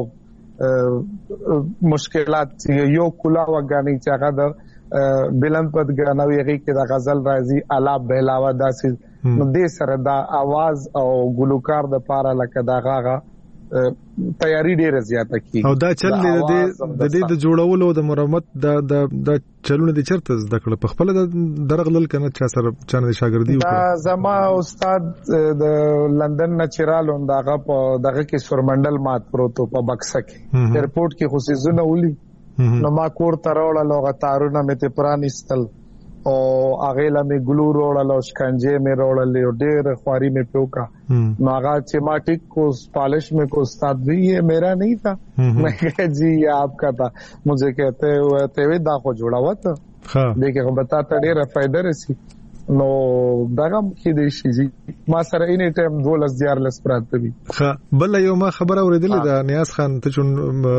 مشکلات یو کلا وغانی چې هغه د بلند پد غانا ویږي کې د غزل راځي الا بهلاوه داسې نو د سره دا आवाज او ګلوکار د پاره لکه دا غاغه تیاری ډیره زیاته کی او دا چل د دې جوړولو د مرمت د چلونه د چرته زده کړ په خپل درغلل کنه چا سره چانه شاګردي وکړه دا زما استاد د لندن نچرال انداغه په دغه کې سورمنډل مات پروتو په بکسه کې ایرپورټ کې خصوصونه ولي نو ما کور ترول لوغه تارونه مته پرانستل او هغه لا می ګلو روړل او شکنجه می روړل او ډېر خواري می پیوکا نو هغه چې ما ټیک کو پالش میں کو استاد بھی یہ میرا نہیں تھا میں کہا جی یہ آپ کا تھا مجھے کہتے ہوئے ته دا خو جوړا وته دیکھو بتا ته ډېر فائدہ رسی نو داغه کې دی شي ما سره اینی ټایم 12 پراته دي بل یو ما خبر اوریدلې دا نیاز خان ته چون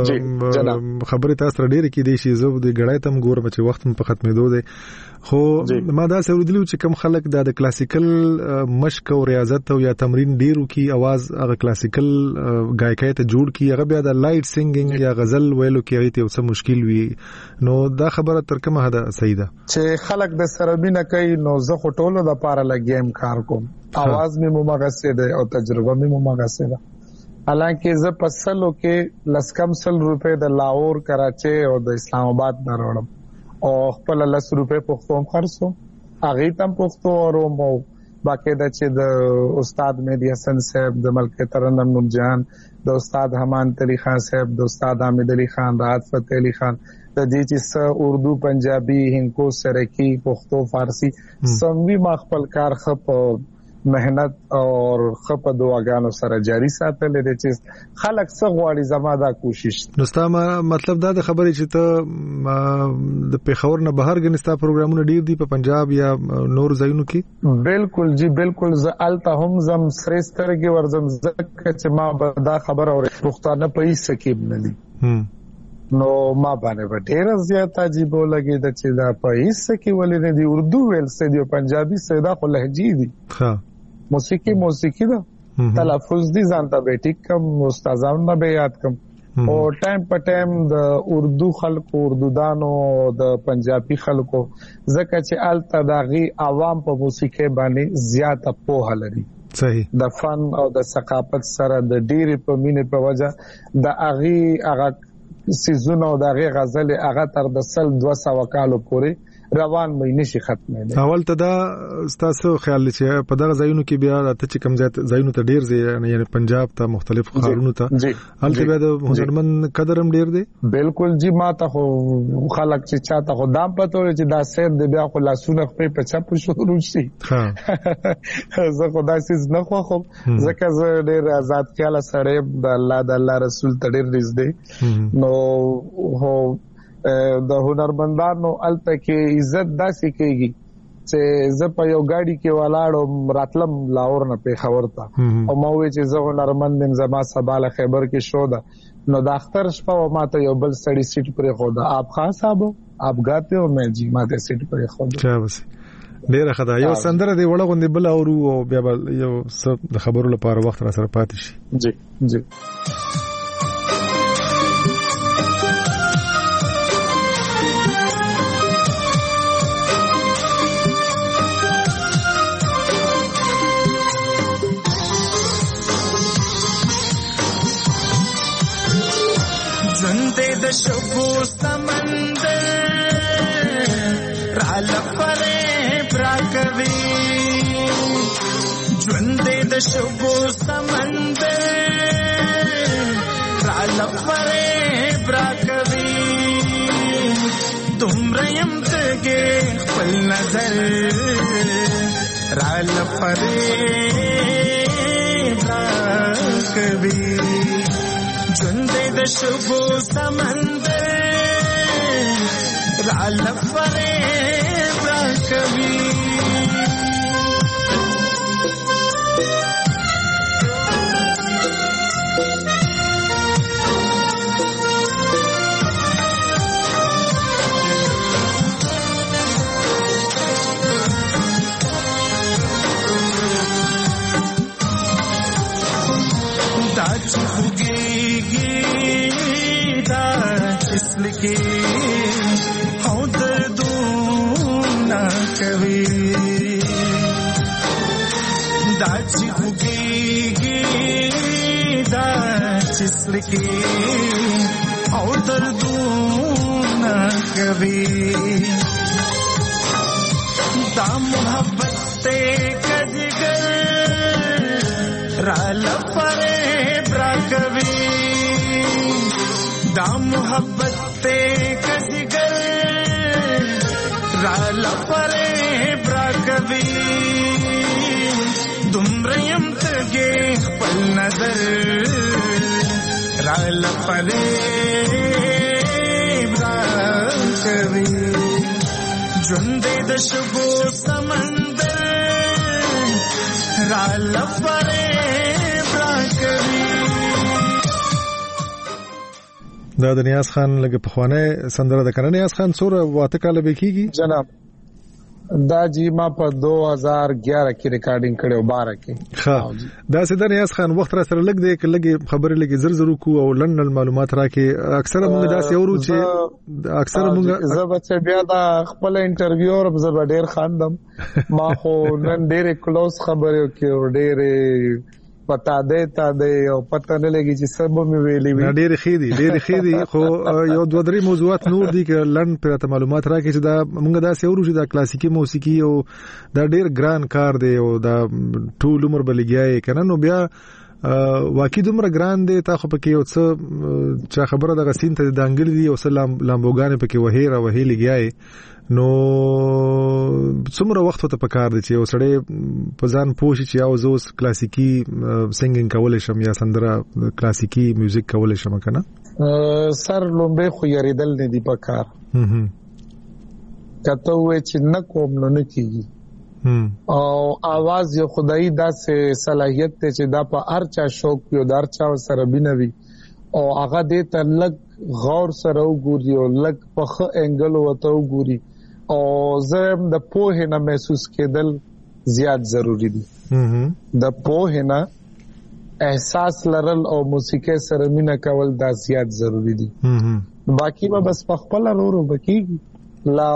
خبره تاسو ډېر کې دی شي زه د غړای تم ګورم چې وخت په ختمېدو دی خو ما دا اوریدلې چې کم خلک د کلاسیکل مشق او ریاضت او یا تمرین ډیرو کې आवाज هغه کلاسیکل غایکای ته جوړ کی هغه بیا د لایټ سینګینګ یا غزل ویلو کې هغه ته څه مشکل وي نو دا خبره تر کومه حد صحیح ده چې خلک د سربینه کوي نو زه خټولو د پاره لګیم کار کوم आवाज می ممغسه ده او تجربه می ممغسه ده حالانکه زه پسلو کې لسکم سل روپے د لاهور کراچي او د اسلام آباد نه راوړم او خپل 10 روپے پښتو خرڅو هغه تم پښتو او مو باقاعده چې د استاد مهدی حسن صاحب د ملک ترنم نور جان د استاد حمان علی خان صاحب د استاد حامد علی خان راحت فتح علی خان د دې چې اردو پنجابي هندکو سرکی پښتو فارسی سموي ما خپل کار خپ مهنت او خپ دواګانو سره جاری ساتل دي چې خلک څه غواړي زما دا کوشش نو ستاسو مطلب دا د خبرې چې ته د پیښور نه بهر غنستا پروګرامونه ډیر دي په پنجاب یا نور ځایونو کې بالکل جی بالکل ز الته هم زم سرستر کې ورزم زکه چې ما دا خبر او پښتانه په سکیب نه دي نو ما باندې ډېر زیات عجیب ولګي د چې دا په هیڅ کې ولې نه دی اردو ویل سه دی پنجابي سه دا خو لهجې دي ها موسیقي دا تلفظ دي ځانته به ټیک کم استادانو نه به یاد کم او ټایم په ټایم د اردو خلکو اردو دانو د پنجابي خلکو زکه چې الته داغي عوام په موسیقي باندې زیاته پوهه لري صحیح د فن او د ثقافت سره د ډېری په مینه په وجه د هغه سيزونه او دغه غزل هغه تر د 200 کالو پورې روان مې نشي ختمه اول ته دا تاسو خیال چې په دغه ځایونو کې بیا د چې کم ځایونو ته ډیر ځای یعنی پنجاب ته مختلف ښارونو ته هلته بیا د هنرمن قدر هم ډیر دی بالکل جی ما ته خو خلک چې چاته خو دام پته وي چې دا سیر دی بیا خو لاسونه په چپ شروع شي زه خدای سیز نه خو ځکه زه ډیر آزاد خیال سره د الله رسول ته ډیر نږدې نو هو د هنرمندانو الته کې عزت داسې کېږي چې زه په یو گاډي کې ولاړم راتلم لاهور نه پیښور ته او ما وی چې زه هنرمند نیم زما سباله خیبر کې شو ده نو د اختر شپه ما ته یو بل سړی سیټ پرې خو ده آپ خاص صاحب آپ گاتے ہو میں جی ما ته سیټ پرې خو ده چا بس ډیره خدای یو سندره دی وړه غوندې بل او بیا یو څه د خبرو لپاره وخت را سره پاتې شي جی د شبو سمندر را لفره براکوي ژوند د شبو سمندر را لفره براکوي دومره يم تګ خپل نظر را لفره براکوي ژوند د شبو سمندر را لفره براکوي لکی او دردونه کوي دا چې خوږیږي دا چې لکی او دردونه کوي دا محبت ته کجګر را لفره براکوي دا محبت تے کجگر را لپره براکوي دومریم تګې خپل نظر را لپره براکوي ژوندې د شګو سمندر را لپره براکوي. دا د نیاز خان لګ په خوانه سندره د کنه نیاز خان سور واته کال به کیږي جناب دا جی ما په 2011 کې ریکارډینګ کړو 12 کې. ها دا سیده نیاز خان وخت را سره لګ دی لګ خبرې لګ زر کو او لنډ معلومات راکې اکثر موږ دا سیورو چې اکثر موږ زبچ بیا دا خپل انټرویو اور زب ډیر خاندم ما خو نن ډیر کلوز خبرې کې ډیر پتا دې او پته نه لګي چې سبب مې ویلې وي ډېر خېدي خو یو دوه درې موضوعات نور دي چې لن پرته معلومات راکې چې دا موږ دا سیورو چې دا کلاسیکي موسیقي او دا ډېر ګران کار دی او دا ټول عمر بلګیای کنه نو بیا واقعي دومره ګران دی تا خو پکې یو څه چا خبره د غسین ته د انګل دی او سلام لامبوګان پکې وهې لګیای نو څومره وخت ته پکار دی چې وسړې په ځان پوښي چې او زوس کلاسیکي سنگینګ کولای شم یا سندره کلاسیکي میوزیک کولای شم کنه سر لومبه خو یریدل نه دی پکار کته وې چې نه کوم نو نه کیږي او आवाज یو خدای داسې صلاحیت ته چې دا په هر چا شوق یو دار چا سره بنوي او هغه دې ته لګ غور سره وګوري او لګ په خ انګل وته وګوري او زم د پوهه نه محسوس کېدل زیات ضروری دي د پوهه نه احساس لرل او موسیقي سره مینا کول دا زیات ضروری دي باقی به بس په خپل ورو بکیږي لا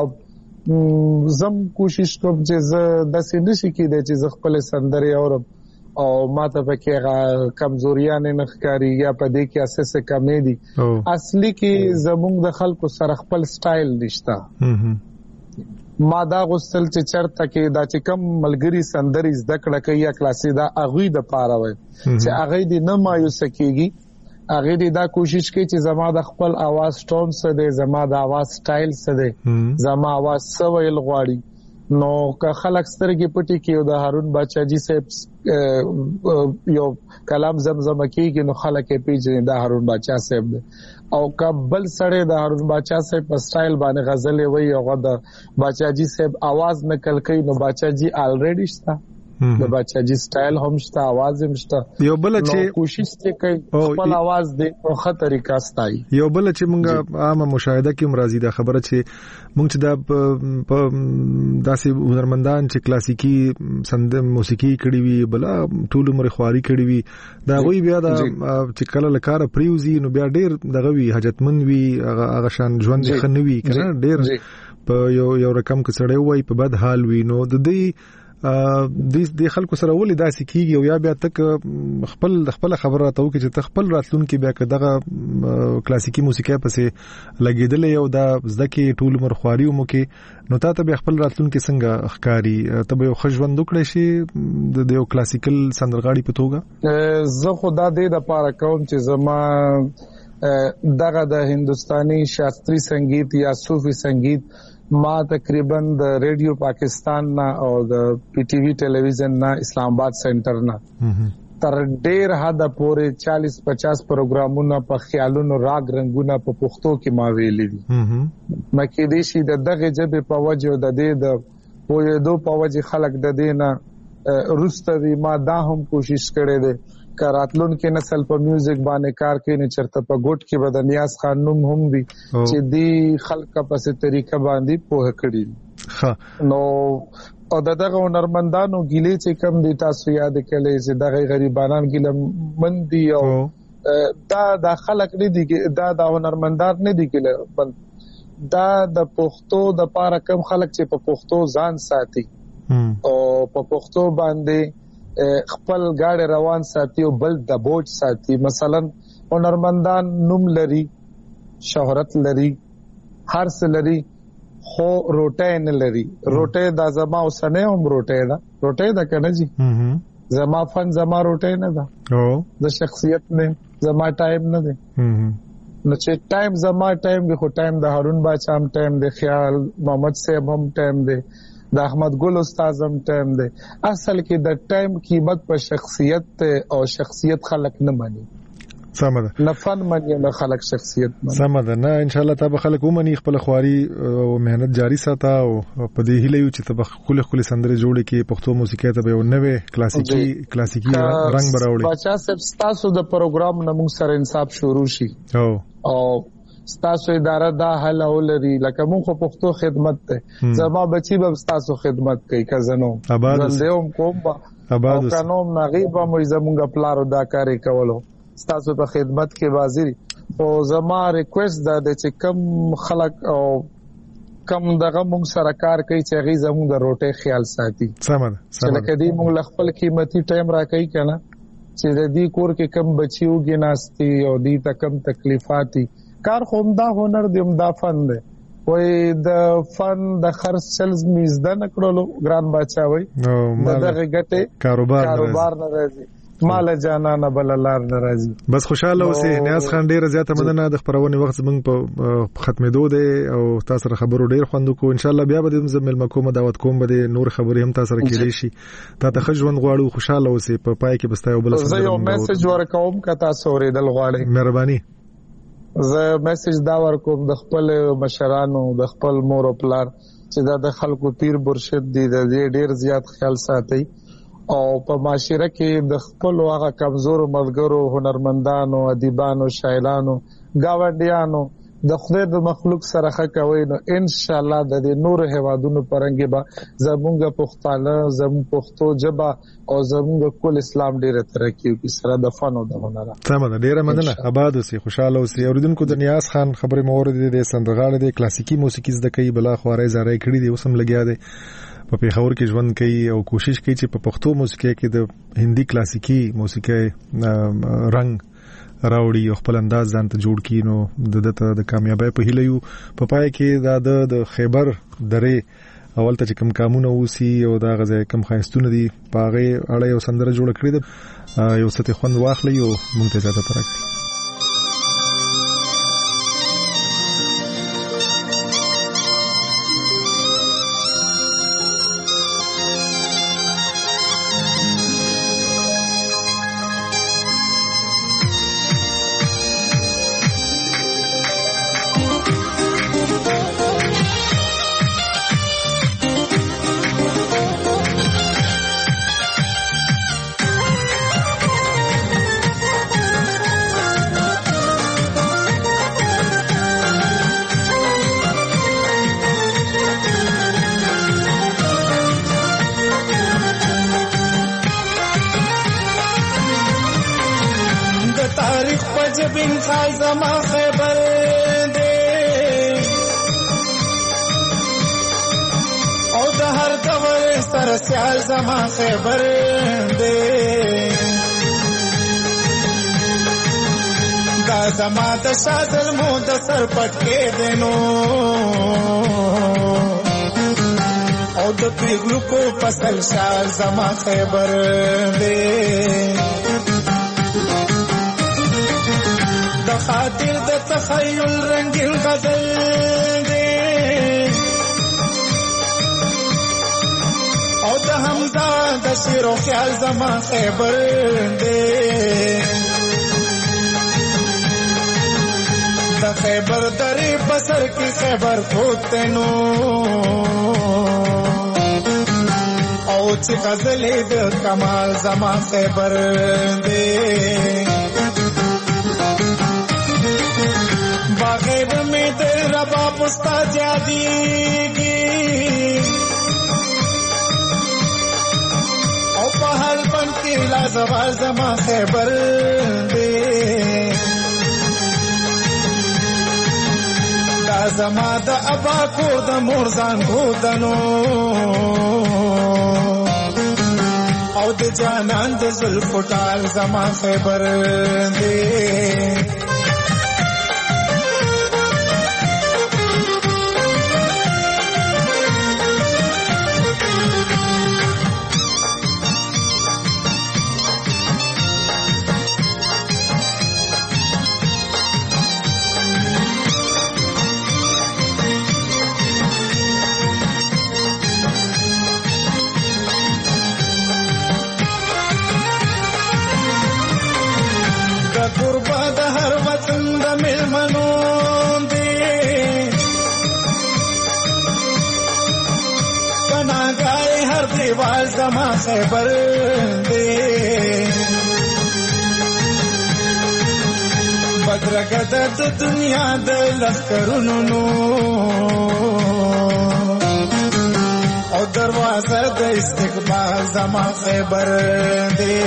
زم کوشش کوم چې زه د سینشي کې د چې خپل سندري اورم او ماته پکې کمزوریاں نه ښکاری یا په دې کې اساسه کمې دي اصلي کې زموږ د خلکو سره خپل سټایل نشتا ما دا غوستل چې چرته کې دا چې کم ملګری سندري زده کړه کوي یا کلاسي دا اغوی د پاره وي چې اغوی دې نه مایوس کیږي اغه دې دا کوشش کوي چې زما د خپل आवाज ټون سره دې زما د आवाज سټایل سره دې زما आवाज سویل غواړي نو که خلک سترګې پټي کې او د هارون بچا جی صاحب یو کلام زمزم کېږي نو خلک یې پیژني د هارون بچا صاحب او کبل سره د هارون بچا صاحب په سټایل باندې غزل وي او د بچا جی صاحب आवाज نقل کوي نو بچا جی الریډي شته د بچا جی سټایل هم شته आवाज هم شته یو بل چې کوشش کوي خپل आवाज دې په خه طریقه ستای یو بل چې موږ عامه مشاهده کې مرضی دا خبره چې موږ چې دا داسې هنرمندان چې کلاسیکي موسیقي کړي وي بل ټول عمر خواري کړي وي دا غوي بیا دا چې کله لکاره پریوزي نو بیا ډېر دغه وی حاجتمن وي هغه شان ژوند خنوي کنه ډېر په یو رقم کې سړی وای په بد حال وي نو د دې د خلکو سره ولې داسې کیږي او یا بیا تک خپل خبره راته وکړي چې خپل راتلونکي بیا کداغه کلاسیکي موسیقي پسې لګیدلې او دا زدکه ټول عمر خواري ومو کې نو ته به خپل راتلونکي څنګه ښکاری ته به خوشوند وکړې شي د یو کلاسیکل سندرغاړي په توګه زه خدا دې د پاره کوم چې زما دغه د هندستاني شاستري سنگیت یا صوفي سنگیت ما تقریبا د ریډیو پاکستان نه او د پی ټی وی ټلویزیون نه اسلام آباد سنټر نه تر ډیر حد پورې 40-50 پروګرامونه په خیالونو راګ رنگونه په پښتو کې ما ویلې دي مکه دې شي دغه جبه په وجه د دې د پوهې دو په وجه خلک د دې نه رستوي ما دا هم کوشش کړې ده کراتلون کې نسل په میوزیک باندې کار کوي نه چرته په ګوټ کې بدنیاز خانوم هم وي چې دی خلک په څه طریقه باندې پوهه کړی نو او دغه هنرمندانو ګیلې چې کم دي تاسو یاد کړئ چې دغه غریبانان ګیله مندي او دا خلک نه دي دا د هنرمندان نه دي ګیله دا د پښتو د پاره کم خلک چې په پښتو ځان ساتي او په پښتو باندې خپل گاډي روان ساتي او بل د بوج ساتي مثلا هنرمندان نوم لري شهرت لري هر څه لري خو روټه نه لري روټه د زما اوسنه هم روټه دا کنه جی زما فن زما روټه نه دا د شخصیت نه زما ټایم نه دی نو چې ټایم زما ټایم دی، خو ټایم د هارون باچا هم ټایم دی، خیال محمد صاحب هم ټایم دی، د احمد ګل استاد هم ټایم دی. اصل کې د ټایم قیمت په شخصیت او شخصیت خلق نه مانی. سمه ده. نه فن مانی نه خلق شخصیت مانی. سمه ده. نه ان شاء الله تاسو خلک ومني، خپل خواري او مهنت جاری ساته او په دې هیله یو چې تاسو خپل سندره جوړ کړئ، پښتو موسیقي ته به نوې کلاسیکي رنگ براوړي. بچا صاحب تاسو د پروګرام نه موږ سره انصاف شروع شي او تاسو اداره دا حل ولري، لکه موږ په پښتو خدمت ته زما بچي به تاسو خدمت کوي کزنو زندهوم کوم او قانون نغیبه مې زمونږ پلارو دا کاری کولو تاسو په خدمت کې حاضر. او زما ریکوست ده چې کم خلک او کم دغه موږ سره کار کوي چې غي زموږ د روټي خیال ساتي. سمه ده. لکه دې موږ خپل قیمتي ټایم راکړي کنه چې د دې کور کې کم بچیو ګناستي او دې ته کم تکلیفاتي کار خومدا هنر دی همدا فن دی. وای د فن د خرڅ چلز میزده نکړلو ګران بچا وای دغه ګټه کاروبار نه راځي، مال جانا نه بل لار ناراضي. بس خوشاله اوسئ. نیاز خان ډیره زیاته مننه د خبرونه وخت زمنګ په ختمېدو دی او تاسو سره خبرو ډیر خوند کو. ان شاء الله بیا به زمل مکومه دعوت کوم به نور خبرې هم تاسو سره کېدې شي. تاسو خجوند غواړو خوشاله اوسئ. په پای کې بستای او بل څه یو میسج ورکوم که تاسو ورېدل غواړئ مهرباني. زه میسج دا ورکوم د خپل مشرانو د خپل مور او پلار چې د خلکو پیر مرشد دي د ډیر زیات خیال ساتي او په معاشره کې د خپل هغه کمزور ملګرو هنرمندانو ادیبانو شاعرانو گاونډیانو د خدای د مخلوق سره ښه کوي. نو ان شاء الله د نور هوادونو پرنګي با زمونږ پښتانه زموږ پښتو ژبه او زموږ کل اسلام ډیره ترقی کوي سره د فن او د هنر. سمه ده. ډیره مننه. آباد اوسئ، خوشاله اوسئ. اوریدونکو د نیاز خان خبرې مورد دي سندرغاړي د کلاسیکي موسیقي زده کوي، بلا خوارې زارې کړی دي، اوسم لګیا دي په پیښور کې ژوند کوي او کوشش کوي چې په پښتو موسیقي کې د هندي کلاسیکي موسیقي رنگ راوړي او خپل انداز ځان ته جوړ کړي. نو د کامیابی په هیله یو په پای کې د خیبر درې اول ته کوم کامونه وسی او دا غزه کم خاستونه دي پاغه اړه یو سندره جوړ کړی ده، یو ست خوند واخلي او مونږ ته ځاته ترکړي. خیبر دے دا زما د شازل مو د سر پټکې دینو او د پیغلو کو فصل شال زما خیبر دے د خاطر د تخیل رنگین غزل دے او د حمزه د شعر او خیال زما خیبر دے د خیبر درې بسر کی خیبر پروتنو او چې غزلې د کمال زما خیبر دے باغیب میں در رباب استاد یادیگی او پہل بن کی لازوال زما خیبر دے دا زما دا ابا کور دا مورزان گودنو او دا جانان دا زلفٹال زما خیبر دے نړیوال زما خیبر دی بدرګه د دنیا د لښکرونو نو او دروازه د استقبال زما خیبر دی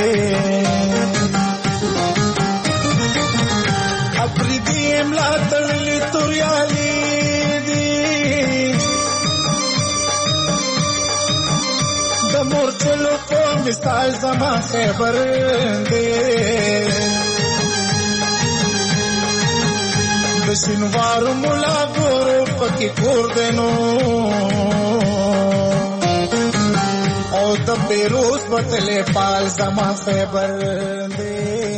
اپریدی املا تړلې توریالي دي د مورچلو په مثال زما خیبر دی د شینوارو مولا ګورو پکې کور دینو او د بیروز بتلې پال زما خیبر دی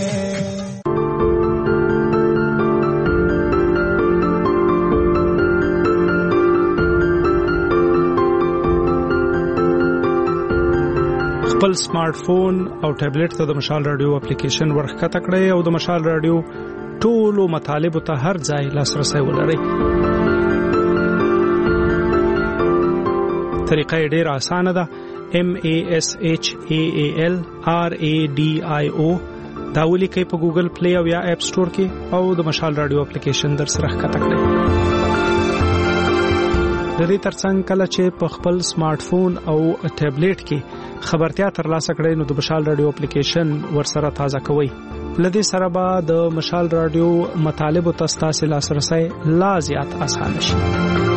خپل سمارټ فون او ټابلیټ ته د مشال رادیو اپلیکیشن ورخکته کړئ او د مشال رادیو ټولو مطالبو ته هر ځای لاسرسي ولرئ. طریقه ډېره اسانه ده. MASHAALRADIO دا ولیکئ په ګوګل پلی او یا اپ سٹور کې او د مشال رادیو اپلیکیشن در سره ښکته کړئ. د دې ترڅنګ کله چې په خپل سمارټ فون او ټابلیټ کې خبرتیا ترلاسه کړئ نو د مشال رادیو اپلیکیشن ورسره تازه کوئ. لدې سره به د مشال رادیو مطالب او تاسو لاسرسي لا زیات اسانه شي.